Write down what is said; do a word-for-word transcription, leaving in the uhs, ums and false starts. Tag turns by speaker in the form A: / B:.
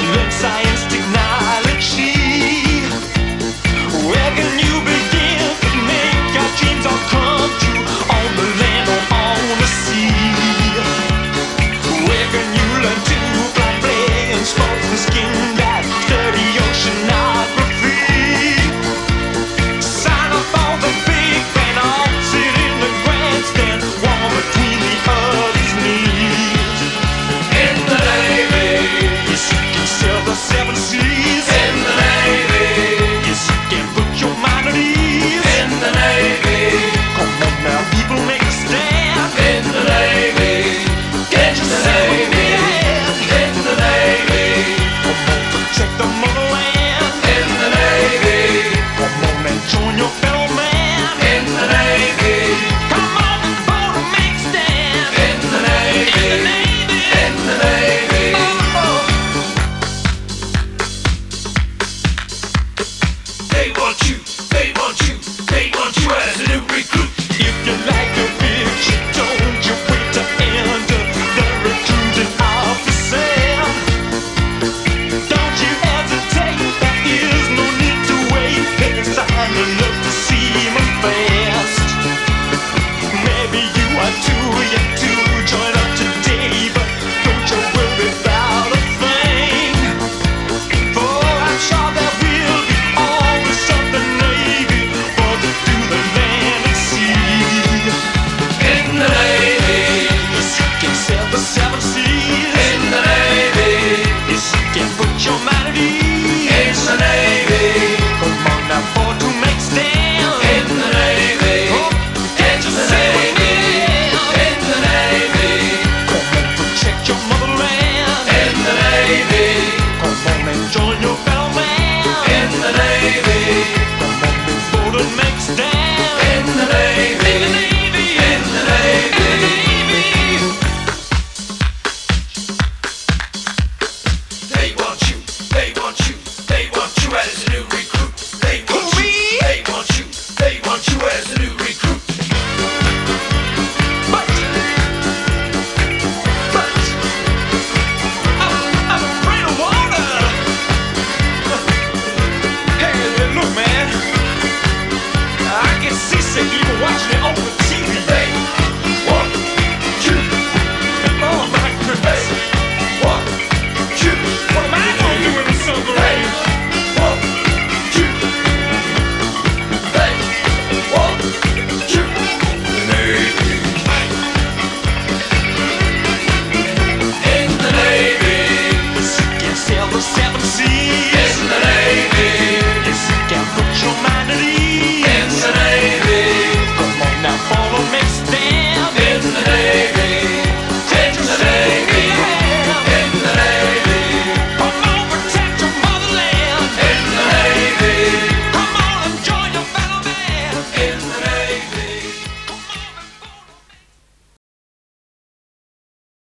A: learn science, technology. Where can you begin to make your dreams all come true? On the land or on the sea? Where can you learn to fly, play, and sports and skin dive, study oceanography? Sign up for the big band, all sit in the grandstand, warm between the other's knees. In the Navy, yes, you can sail the seven seas. In the Navy, yes, you can put your mind at ease. In the Navy, come on now, people, make a stand. In the Navy, get yourself a man. In the Navy, come on, protect the motherland. In the Navy, come on and join your fellow man. In the Navy, come on and vote and make a stand. In the Navy, in the Navy, in the Navy. Oh, oh. They want you, they want you, they want you as a new recruit. If you like a picture, don't you wait to enter the recruiting officer. Don't you hesitate, there is no need to wait. They sign up to see me fast. Maybe you are too young to join up today, but don't you worry about a thing. For I'm sure there will be always something Navy for to do the land and sea. In the Navy, yes, you can sail the seven seas. In the Navy, yes, you can put your mind at ease. In the Navy, come on now, for to make stand. In the Navy, oh, get yourself a man. In the Navy, come on, protect your motherland. In the Navy, come on and join your fellow man. In the Navy, come on and vote and make stand. In the Navy, in the Navy, in the Navy, in the Navy. They want you, they want you, they want you as a new recruit. They want you, they want you, they want you as a new recruit. But, but, I'm, I'm afraid of water. Hey, look, man, I get seasick even watching it on the T V. Hey, one, two, oh my goodness. One, two, what am I gonna do in the submarine? One, two, hey, one, two, Navy. In the Navy, yes, you can sail the seven seas.